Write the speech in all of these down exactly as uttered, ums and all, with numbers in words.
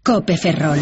COPE Ferrol.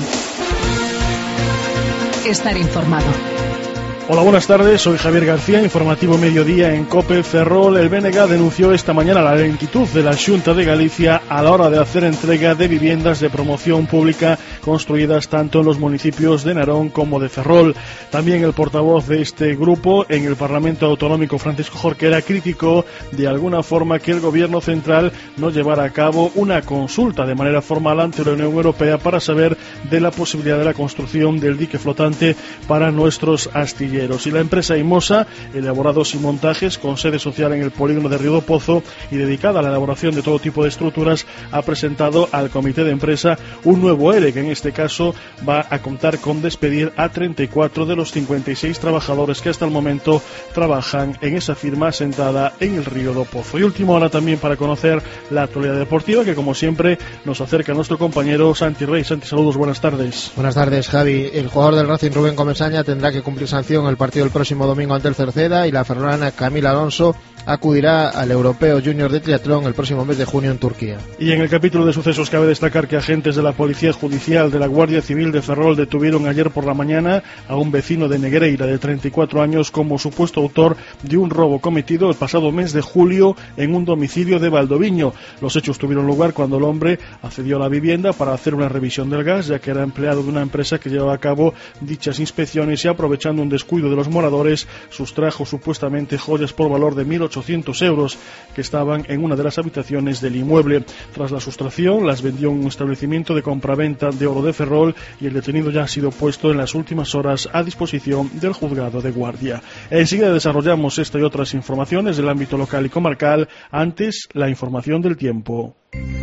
Estar informado. Hola, buenas tardes, soy Javier García, informativo mediodía en COPE Ferrol. El B N G denunció esta mañana la lentitud de la Xunta de Galicia a la hora de hacer entrega de viviendas de promoción pública construidas tanto en los municipios de Narón como de Ferrol. También el portavoz de este grupo en el Parlamento Autonómico, Francisco Jorquera, criticó de alguna forma que el Gobierno central no llevara a cabo una consulta de manera formal ante la Unión Europea para saber de la posibilidad de la construcción del dique flotante para nuestros astilleros. Y la empresa Imosa, elaborados y montajes con sede social en el polígono de Río do Pozo y dedicada a la elaboración de todo tipo de estructuras, ha presentado al comité de empresa un nuevo E R E que en este caso va a contar con despedir a treinta y cuatro de los cincuenta y seis trabajadores que hasta el momento trabajan en esa firma asentada en el Río do Pozo. Y última hora también para conocer la actualidad deportiva que, como siempre, nos acerca nuestro compañero Santi Rey. Santi, saludos, buenas tardes. Buenas tardes, Javi. El jugador del Racing, Rubén Comesaña, tendrá que cumplir sanción el partido el próximo domingo ante el Cerceda, y la ferrolana Camila Alonso acudirá al Europeo Junior de Triatlón el próximo mes de junio en Turquía. Y en el capítulo de sucesos cabe destacar que agentes de la Policía Judicial de la Guardia Civil de Ferrol detuvieron ayer por la mañana a un vecino de Negreira de treinta y cuatro años como supuesto autor de un robo cometido el pasado mes de julio en un domicilio de Valdoviño. Los hechos tuvieron lugar cuando el hombre accedió a la vivienda para hacer una revisión del gas, ya que era empleado de una empresa que llevaba a cabo dichas inspecciones, y aprovechando un descuido de los moradores sustrajo supuestamente joyas por valor de mil ochocientos euros que estaban en una de las habitaciones del inmueble. Tras la sustracción las vendió en un establecimiento de compraventa de oro de Ferrol, y el detenido ya ha sido puesto en las últimas horas a disposición del juzgado de guardia. Enseguida desarrollamos esta y otras informaciones del ámbito local y comarcal. Antes, la información del tiempo.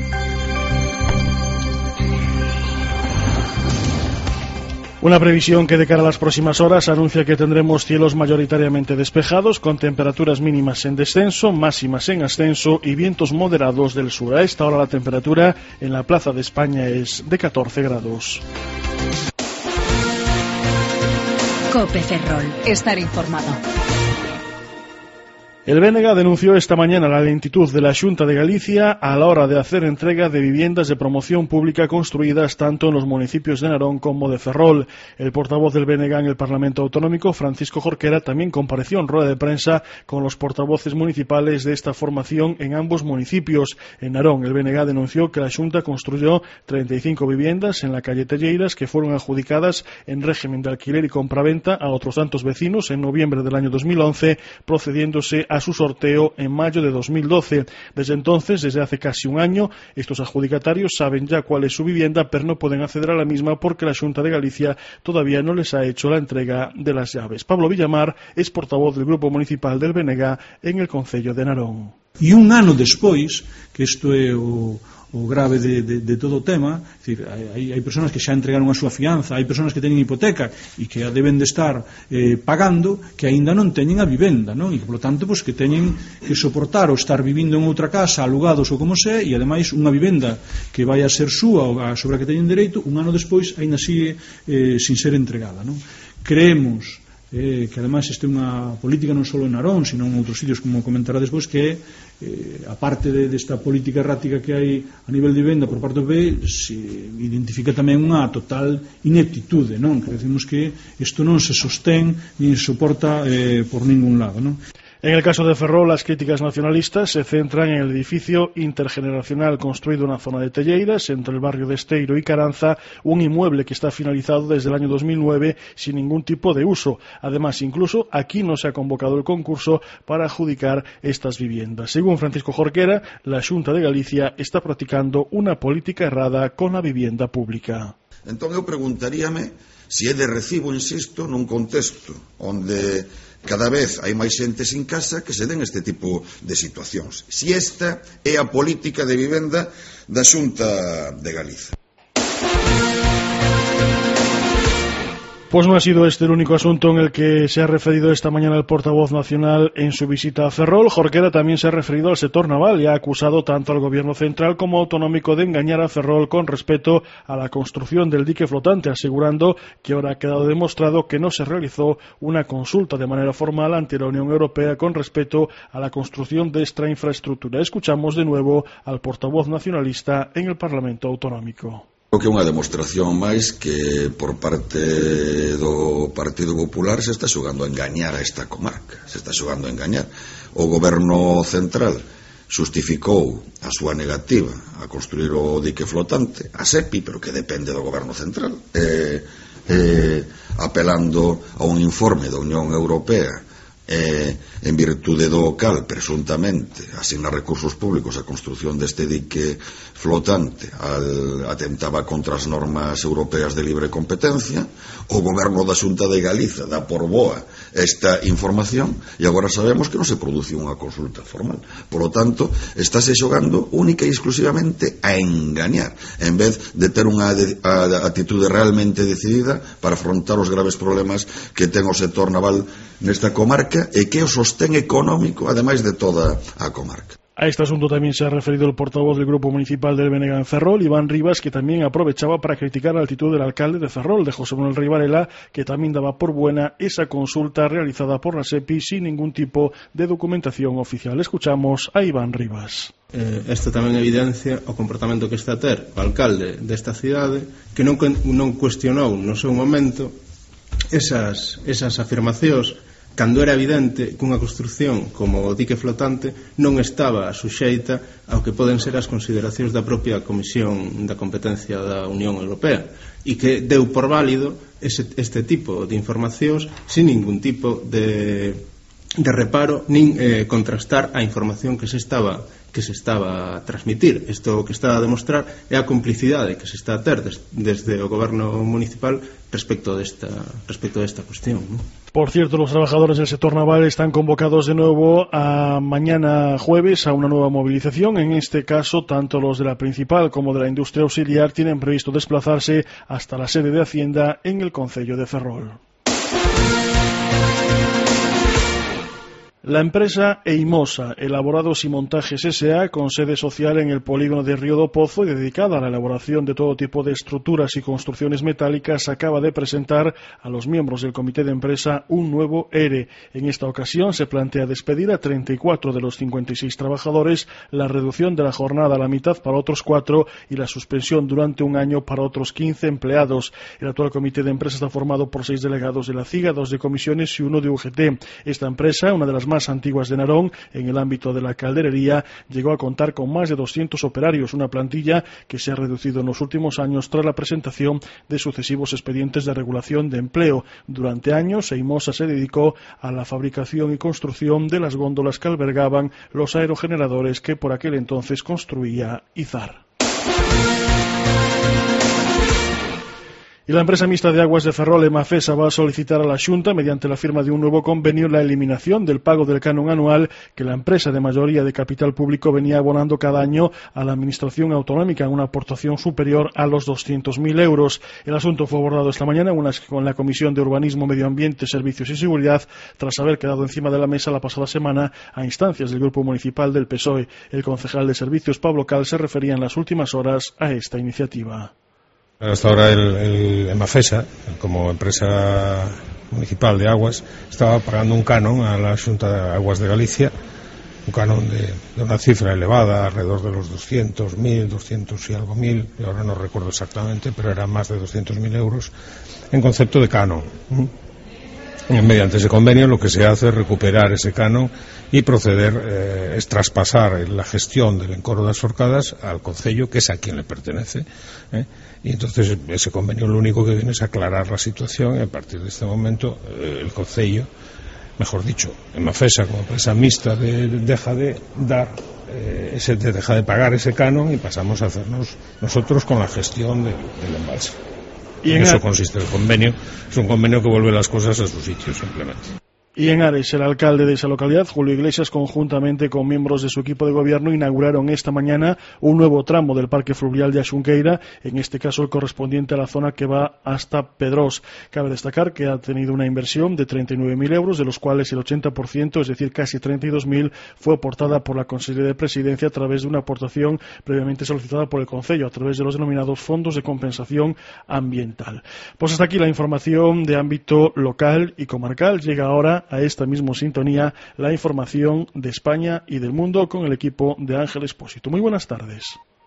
Una previsión que de cara a las próximas horas anuncia que tendremos cielos mayoritariamente despejados, con temperaturas mínimas en descenso, máximas en ascenso y vientos moderados del sur. A esta hora la temperatura en la Plaza de España es de catorce grados. COPE Ferrol. Estar informado. El B N G denunció esta mañana la lentitud de la Xunta de Galicia a la hora de hacer entrega de viviendas de promoción pública construidas tanto en los municipios de Narón como de Ferrol. El portavoz del B N G en el Parlamento Autonómico, Francisco Jorquera, también compareció en rueda de prensa con los portavoces municipales de esta formación en ambos municipios. En Narón, el B N G denunció que la Xunta construyó treinta y cinco viviendas en la calle Telleiras que fueron adjudicadas en régimen de alquiler y compraventa a otros tantos vecinos en noviembre del año dos mil once, procediéndose a su sorteo en mayo de dos mil doce. Desde entonces, desde hace casi un año, estos adjudicatarios saben ya cuál es su vivienda, pero no pueden acceder a la misma porque la Xunta de Galicia todavía no les ha hecho la entrega de las llaves. Pablo Villamar es portavoz del Grupo Municipal del B N G en el Concello de Narón. E un ano despois, que isto é o, o grave de, de, de todo o tema, é dicir, hai, hai persoas que xa entregaron a súa fianza, hai persoas que teñen hipoteca e que a deben de estar eh, pagando, que aínda non teñen a vivenda, non? E, por lo tanto, pues, que teñen que soportar o estar vivindo en outra casa, alugados ou como se, e ademais unha vivenda que vai a ser súa ou a sobre a que teñen dereito, un ano despois aínda sigue eh, sin ser entregada, non? Creemos Eh, que además este é unha política non só en Narón, sino en outros sitios, como comentará despois, que eh, a parte de, desta política errática que hai a nivel de venda por parte do B, se identifica tamén unha total ineptitude, non? Que decimos que isto non se sostén ni se soporta eh, por ningún lado, non? En el caso de Ferrol, las críticas nacionalistas se centran en el edificio intergeneracional construido en la zona de Telleiras, entre el barrio de Esteiro y Caranza, un inmueble que está finalizado desde el año dos mil nueve sin ningún tipo de uso. Además, incluso aquí no se ha convocado el concurso para adjudicar estas viviendas. Según Francisco Jorquera, la Xunta de Galicia está practicando una política errada con la vivienda pública. Entón eu preguntaríame se é de recibo, insisto, nun contexto onde cada vez hai máis xente sin casa que se den este tipo de situacións. Se esta é a política de vivenda da Xunta de Galicia. Pues no ha sido este el único asunto en el que se ha referido esta mañana el portavoz nacional en su visita a Ferrol. Jorquera también se ha referido al sector naval y ha acusado tanto al gobierno central como autonómico de engañar a Ferrol con respecto a la construcción del dique flotante, asegurando que ahora ha quedado demostrado que no se realizó una consulta de manera formal ante la Unión Europea con respecto a la construcción de esta infraestructura. Escuchamos de nuevo al portavoz nacionalista en el Parlamento Autonómico. Creo que é unha demostración máis que por parte do Partido Popular se está xogando a engañar a esta comarca, se está xogando a engañar. O goberno central xustificou a súa negativa a construir o dique flotante, a SEPI, pero que depende do goberno central, eh, eh, apelando a un informe da Unión Europea eh, en virtude do cal, presuntamente, asignar recursos públicos á construción deste dique flotante al, atentaba contra as normas europeas de libre competencia. O goberno da Xunta de Galiza dá por boa esta información e agora sabemos que non se produce unha consulta formal. Por lo tanto, estáse xogando única e exclusivamente a engañar, en vez de ter unha de, a, a atitude realmente decidida para afrontar os graves problemas que ten o sector naval nesta comarca e que o sostén económico, ademais de toda a comarca. A este asunto también se ha referido el portavoz del Grupo Municipal del B N G en Ferrol, Iván Rivas, que también aprovechaba para criticar la actitud del alcalde de Ferrol, de José Manuel Rivarela, que también daba por buena esa consulta realizada por la SEPI sin ningún tipo de documentación oficial. Escuchamos a Iván Rivas. Eh, isto tamén evidencia o comportamento que está a ter o alcalde desta cidade, que non, non cuestionou no seu momento esas, esas afirmacións cando era evidente que unha construción como o dique flotante non estaba suxeita ao que poden ser as consideracións da propia Comisión da Competencia da Unión Europea e que deu por válido ese, este tipo de informacións sin ningún tipo de, de reparo nin eh, contrastar a información que se estaba que se estaba a transmitir. Isto que está a demostrar é a complicidade que se está a ter des, desde o goberno municipal respecto desta, respecto desta cuestión, ¿no? Por cierto, los trabajadores del sector naval están convocados de nuevo a mañana jueves a una nueva movilización. En este caso, tanto los de la principal como de la industria auxiliar tienen previsto desplazarse hasta la sede de Hacienda en el concello de Ferrol. La empresa Eimosa, Elaborados y Montajes S A, con sede social en el polígono de Río do Pozo y dedicada a la elaboración de todo tipo de estructuras y construcciones metálicas, acaba de presentar a los miembros del comité de empresa un nuevo E R E. En esta ocasión se plantea despedir a treinta y cuatro de los cincuenta y seis trabajadores, la reducción de la jornada a la mitad para otros cuatro y la suspensión durante un año para otros quince empleados. El actual comité de empresa está formado por seis delegados de la C I G A, dos de comisiones y uno de U G T. Esta empresa, una de las más antiguas de Narón en el ámbito de la calderería, llegó a contar con más de doscientos operarios, una plantilla que se ha reducido en los últimos años tras la presentación de sucesivos expedientes de regulación de empleo. Durante años, Eimosa se dedicó a la fabricación y construcción de las góndolas que albergaban los aerogeneradores que por aquel entonces construía Izar. Y la empresa mixta de aguas de Ferrol, Emafesa, va a solicitar a la Xunta, mediante la firma de un nuevo convenio, la eliminación del pago del canon anual que la empresa de mayoría de capital público venía abonando cada año a la Administración Autonómica en una aportación superior a los doscientos mil euros. El asunto fue abordado esta mañana con la Comisión de Urbanismo, Medio Ambiente, Servicios y Seguridad, tras haber quedado encima de la mesa la pasada semana a instancias del Grupo Municipal del P S O E. El concejal de Servicios, Pablo Cal, se refería en las últimas horas a esta iniciativa. Hasta ahora el, el Emafesa, como empresa municipal de aguas, estaba pagando un canon a la Xunta de Aguas de Galicia, un canon de, de una cifra elevada, alrededor de los doscientos mil, doscientos y algo mil, y ahora no recuerdo exactamente, pero era más de doscientos mil euros, en concepto de canon. Mediante ese convenio lo que se hace es recuperar ese canon y proceder, eh, es traspasar la gestión del encoro de las Forcadas al concello, que es a quien le pertenece, ¿eh? Y entonces ese convenio lo único que viene es aclarar la situación y a partir de este momento eh, el concello, mejor dicho, Emafesa como empresa mixta de, de, deja de dar eh, ese, de, deja de pagar ese canon y pasamos a hacernos nosotros con la gestión del, del embalse. Y en eso a... consiste el convenio. Es un convenio que vuelve las cosas a su sitio simplemente. Y en Ares, el alcalde de esa localidad, Julio Iglesias, conjuntamente con miembros de su equipo de gobierno, inauguraron esta mañana un nuevo tramo del Parque Fluvial de Axunqueira, en este caso el correspondiente a la zona que va hasta Pedrós. Cabe destacar que ha tenido una inversión de treinta y nueve mil euros, de los cuales el ochenta por ciento, es decir, casi treinta y dos mil, fue aportada por la Consejería de Presidencia a través de una aportación previamente solicitada por el Concello, a través de los denominados fondos de compensación ambiental. Pues hasta aquí la información de ámbito local y comarcal. Llega ahora a esta misma sintonía la información de España y del mundo con el equipo de Ángel Expósito. Muy buenas tardes.